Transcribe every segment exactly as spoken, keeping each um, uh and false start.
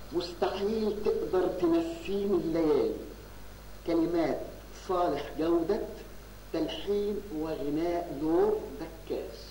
مستحيل تقدر تنسيني الليالي. كلمات صالح جودة، تلحين وغناء نور دكاس.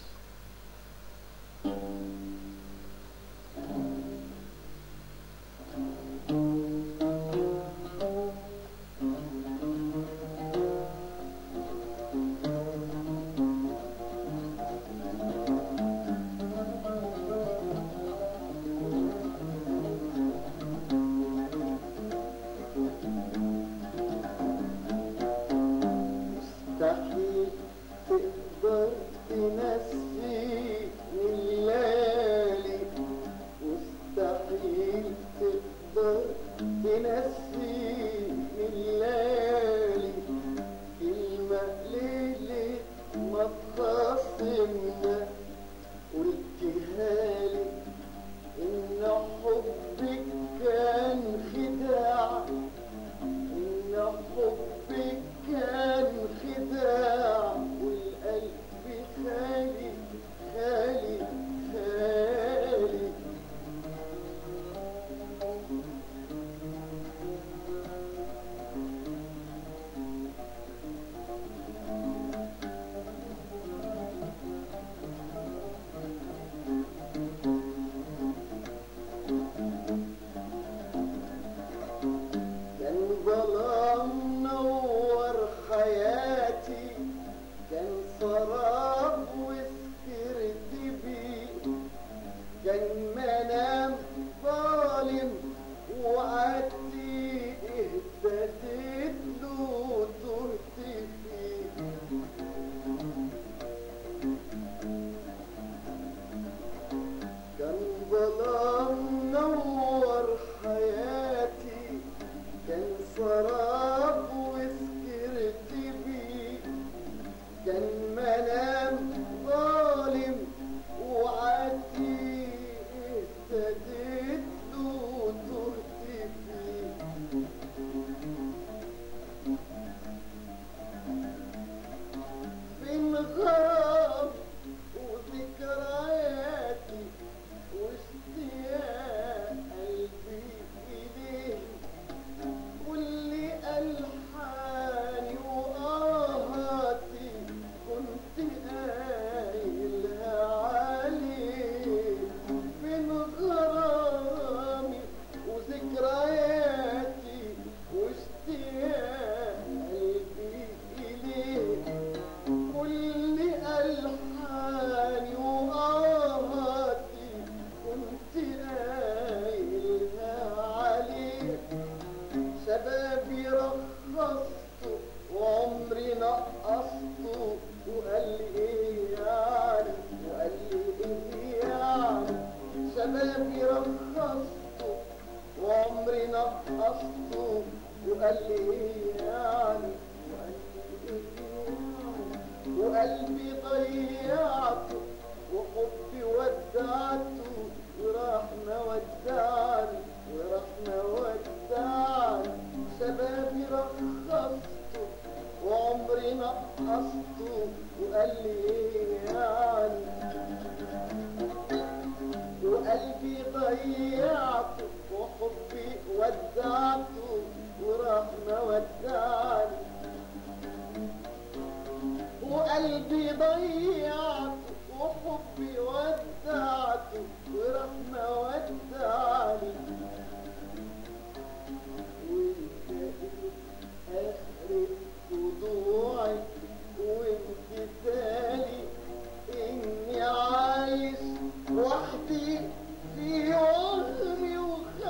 وحدي في وهمي وخيالي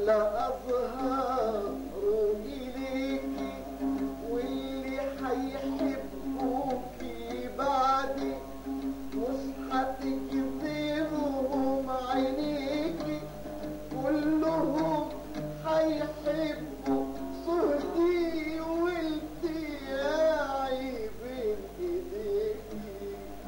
أحلى أزهاره إليكي واللي حيحبوكي بعدي مش هتجذبهم عينيكي كلهم حيحبوا صهدي والتياعي بين ايديكي.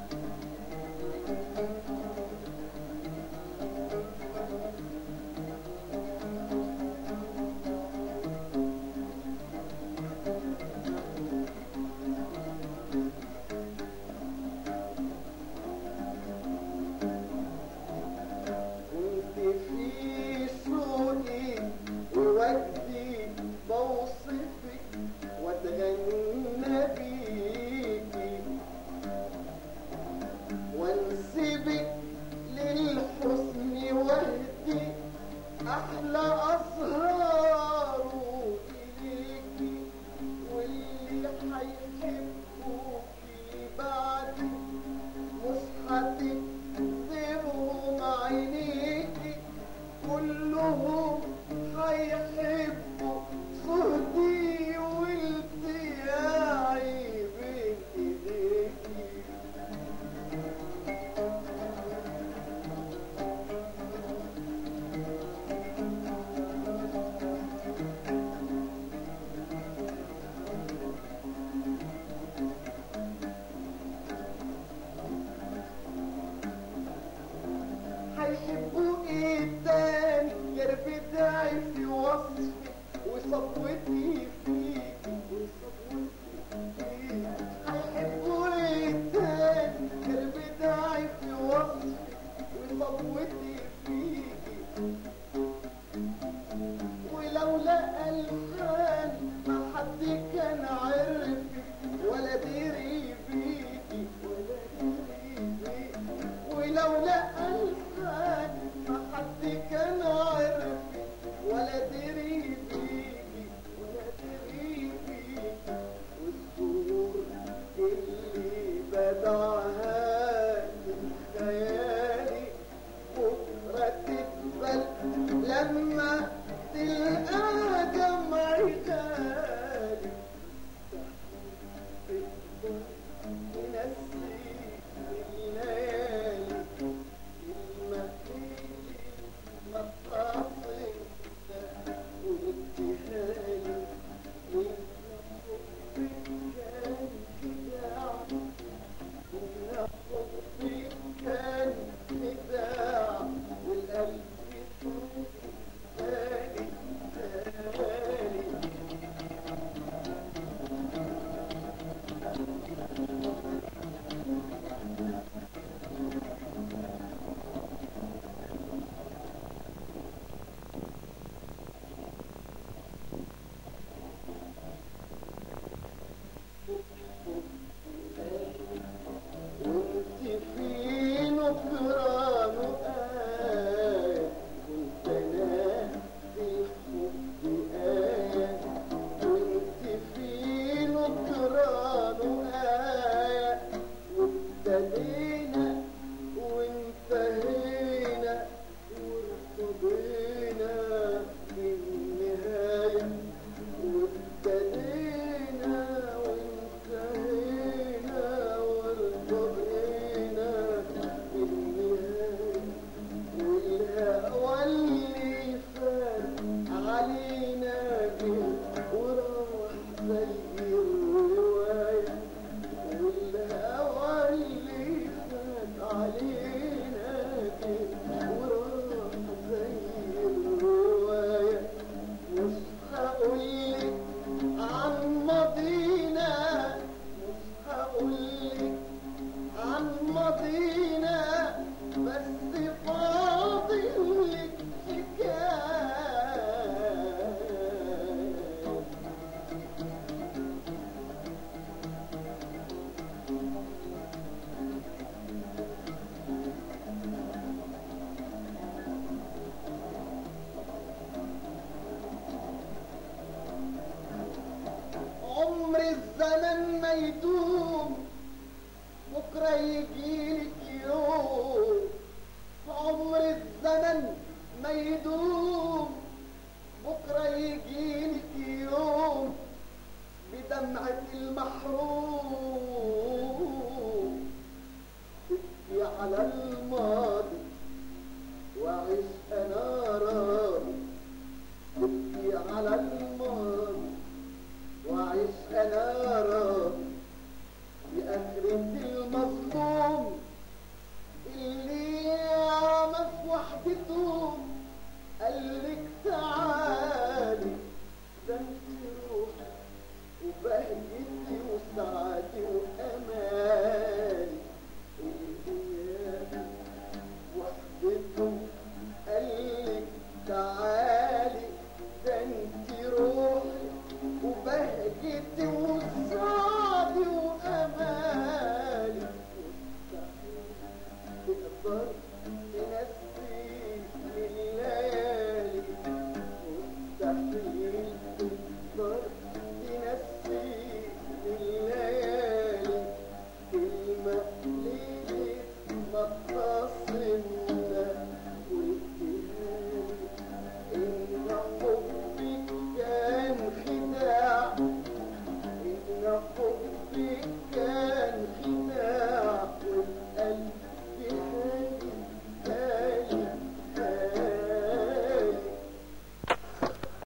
كنت في سوقي ووجدي بوصفك واتغنى بيكي وانسبك للحسن وهدي احلى اسهاره اليكي واللي حيحبوكي بعدي مش هتكذبهم عينيكي كلهم حيحبوا صهدي والتياعي بين ايديكي. حيحبوا ايه تاني غير بداعي في وصفي وصبوتي فيكي وصبوتي فيكي. حيحبوا ايه تاني غير بداعي في وصفي وصبوتي فيكي ولولا الحان ما حد كان عرفك ولا دري بيكي ولا دري بيكي ولولا الحان ما حد كان عرفك ولا دري بيكي ولا دري بيكي والزهور اللي بدعها من خيالي بكرة تقبل لما تلقى دمعي غالي تقدر تنسي الليالي المهيلي مطاصي وابتهالي من حبك كان خداع من حبك كان خداع والقلب تاني تاني. وانت في نكران آية كنت انا في الحب آية وانت في نكران آية وابتدينا وانتهينا وارتضينا بالنهاية وابتدينا وانتهينا وارتضينا بالنهاية والهوى اللي فات علينا جه وراح زي الرواية والهوى اللي فات علينا جه وراح زي الرواية. مش هقولك عن ماضينا مش هقولك عن ماضينا بس فاضلك حكاية. عمر الزمن ما يدوم بكرة يجيلك يوم عمر الزمن ما يدوم تعال